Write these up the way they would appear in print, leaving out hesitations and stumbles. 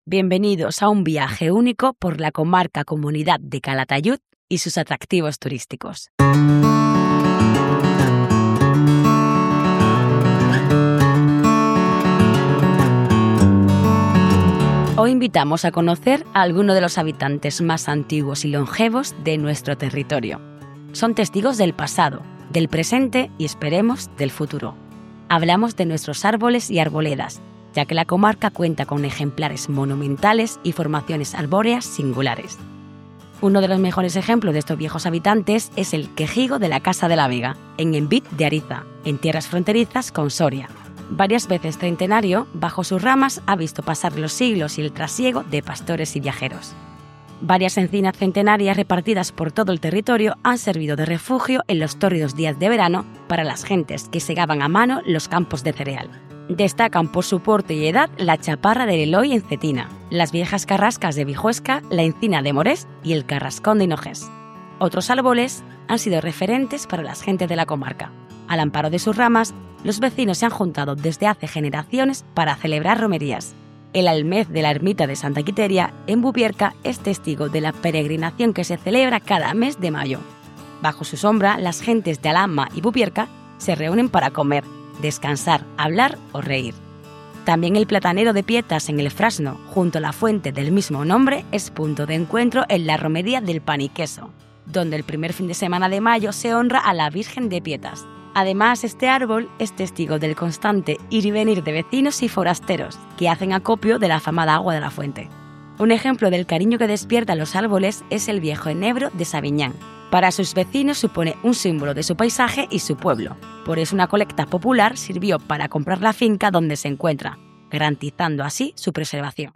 Bienvenidos a un viaje único por la comarca Comunidad de Calatayud y sus atractivos turísticos. Hoy invitamos a conocer a algunos de los habitantes más antiguos y longevos de nuestro territorio. Son testigos del pasado, del presente y, esperemos, del futuro. Hablamos de nuestros árboles y arboledas, ya que la comarca cuenta con ejemplares monumentales y formaciones arbóreas singulares. Uno de los mejores ejemplos de estos viejos habitantes es el quejigo de la Casa de la Vega, en Envid de Ariza, en tierras fronterizas con Soria. Varias veces centenario, bajo sus ramas ha visto pasar los siglos y el trasiego de pastores y viajeros. Varias encinas centenarias repartidas por todo el territorio han servido de refugio en los tórridos días de verano para las gentes que segaban a mano los campos de cereal. Destacan por su porte y edad la chaparra del Eloy en Cetina, las viejas carrascas de Vijuesca, la encina de Morés y el carrascón de Hinojés. Otros árboles han sido referentes para las gentes de la comarca. Al amparo de sus ramas, los vecinos se han juntado desde hace generaciones para celebrar romerías. El almez de la ermita de Santa Quiteria, en Bubierca, es testigo de la peregrinación que se celebra cada mes de mayo. Bajo su sombra, las gentes de Alhama y Bubierca se reúnen para comer, descansar, hablar o reír. También el platanero de Pietas en el Frasno, junto a la fuente del mismo nombre, es punto de encuentro en la romería del Pan y Queso, donde el primer fin de semana de mayo se honra a la Virgen de Pietas. Además, este árbol es testigo del constante ir y venir de vecinos y forasteros, que hacen acopio de la afamada agua de la fuente. Un ejemplo del cariño que despiertan los árboles es el viejo enebro de Sabiñán. Para sus vecinos supone un símbolo de su paisaje y su pueblo. Por eso una colecta popular sirvió para comprar la finca donde se encuentra, garantizando así su preservación.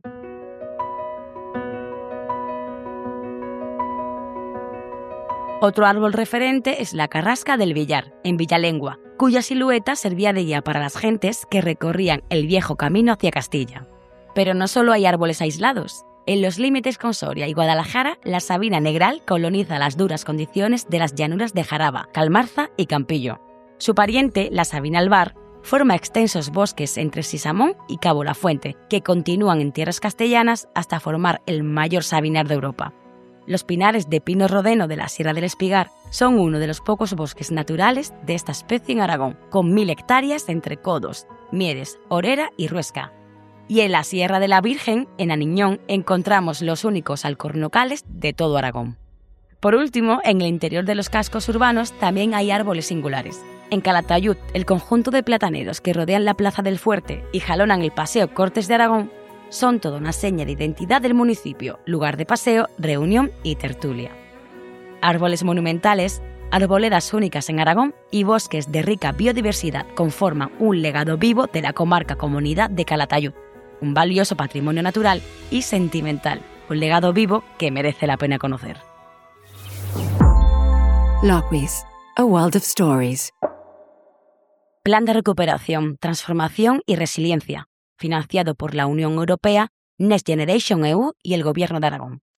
Otro árbol referente es la carrasca del Villar, en Villalengua, cuya silueta servía de guía para las gentes que recorrían el viejo camino hacia Castilla. Pero no solo hay árboles aislados. En los límites con Soria y Guadalajara, la sabina negral coloniza las duras condiciones de las llanuras de Jaraba, Calmarza y Campillo. Su pariente, la sabina albar, forma extensos bosques entre Sisamón y Cabo La Fuente, que continúan en tierras castellanas hasta formar el mayor sabinar de Europa. Los pinares de pino rodeno de la Sierra del Espigar son uno de los pocos bosques naturales de esta especie en Aragón, con 1000 hectáreas entre Codos, Mieres, Orera y Ruesca. Y en la Sierra de la Virgen, en Aniñón, encontramos los únicos alcornocales de todo Aragón. Por último, en el interior de los cascos urbanos también hay árboles singulares. En Calatayud, el conjunto de plataneros que rodean la Plaza del Fuerte y jalonan el Paseo Cortes de Aragón son toda una seña de identidad del municipio, lugar de paseo, reunión y tertulia. Árboles monumentales, arboledas únicas en Aragón y bosques de rica biodiversidad conforman un legado vivo de la comarca Comunidad de Calatayud, un valioso patrimonio natural y sentimental, un legado vivo que merece la pena conocer. Lochwis, a world of stories. Plan de recuperación, transformación y resiliencia, financiado por la Unión Europea, Next Generation EU y el Gobierno de Aragón.